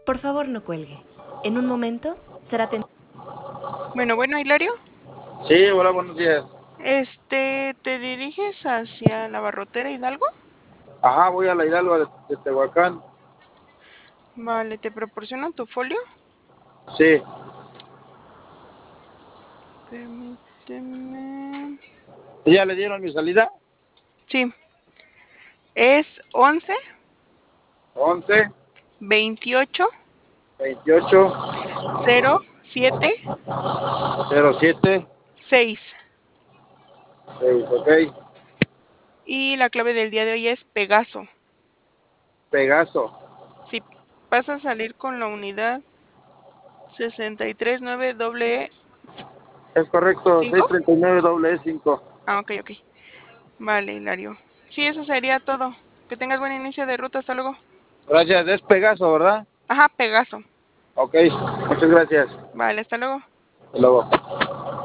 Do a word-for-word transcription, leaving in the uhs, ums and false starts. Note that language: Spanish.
Por favor, no cuelgue. En un momento será atendido. Bueno, bueno, Hilario. Sí, hola, buenos días. Este, ¿te diriges hacia la Barrotera Hidalgo? Ajá, voy a la Hidalgo de, de Tehuacán. Vale, ¿te proporciono tu folio? Sí. Permíteme. ¿Ya le dieron mi salida? Sí. Es once, Once, veintiocho, veintiocho, cero, siete, cero siete, seis. seis, ok. Y la clave del día de hoy es Pegaso. Pegaso. Si vas a salir con la unidad sesenta y tres nueve doble Es correcto, cinco. seiscientos treinta y nueve doble E cinco. Ah, ok, ok. Vale, Hilario. Sí, eso sería todo. Que tengas buen inicio de ruta. Hasta luego. Gracias, es Pegaso, ¿verdad? Ajá, Pegaso. Ok, muchas gracias. Vale, hasta luego. Hasta luego.